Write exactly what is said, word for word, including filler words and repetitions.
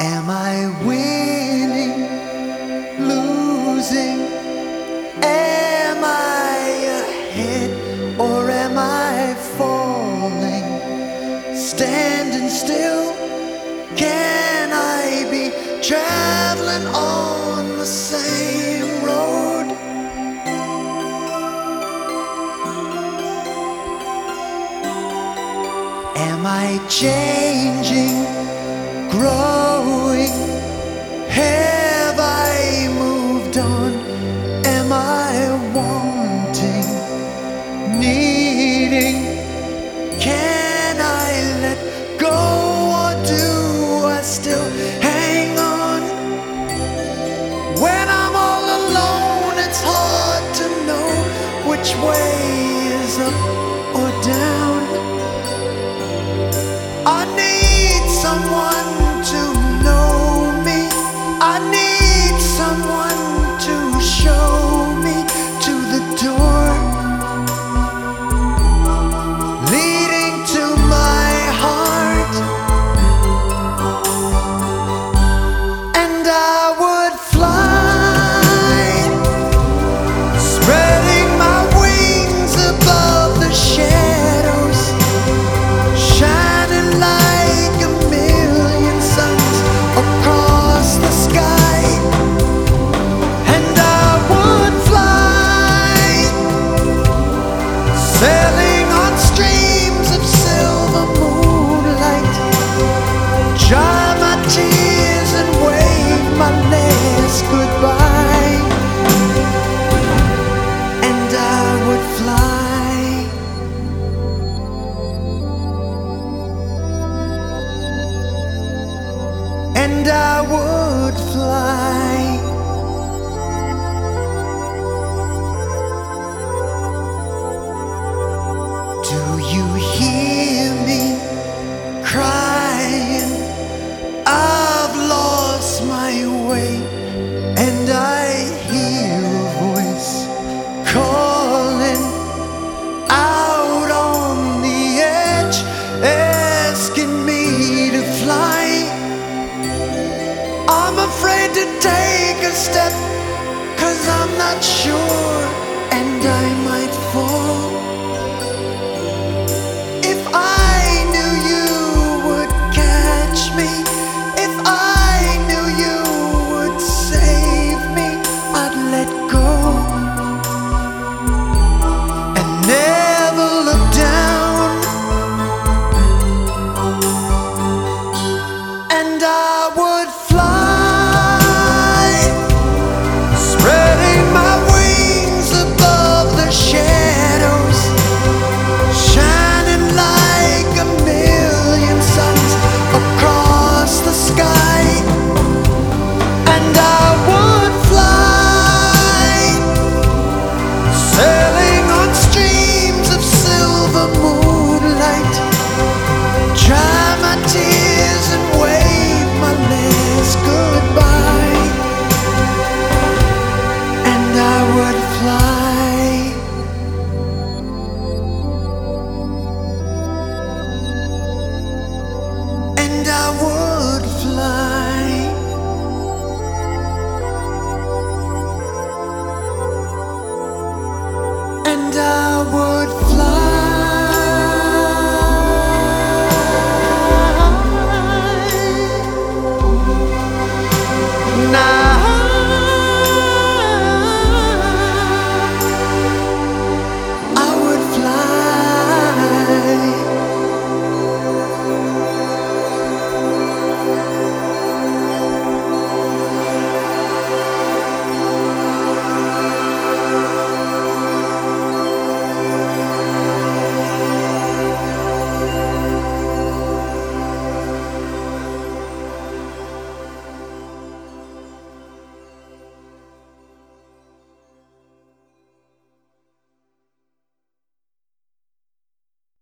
Am I winning, losing? Am I ahead or am I falling? Standing still, can I be traveling on the same road? Am I changing, growing? Have I moved on? Am I wanting, needing? Can I let go or do I still hang on? When I'm all alone, it's hard to know which way is up or down. I need someone to know me. I need someone to show me to the door leading to my heart. And I would fly, spreading my wings above the shadows, shining like a million suns across the sky. And I would fly, sailing on streams of silver moonlight, dry my tears and wave my last goodbye. And I would fly, and I would fly. Do you hear me crying? I've lost my way, and I hear a voice calling out on the edge, asking me to fly. I'm afraid to take a step, 'cause I'm not sure, and I might fall.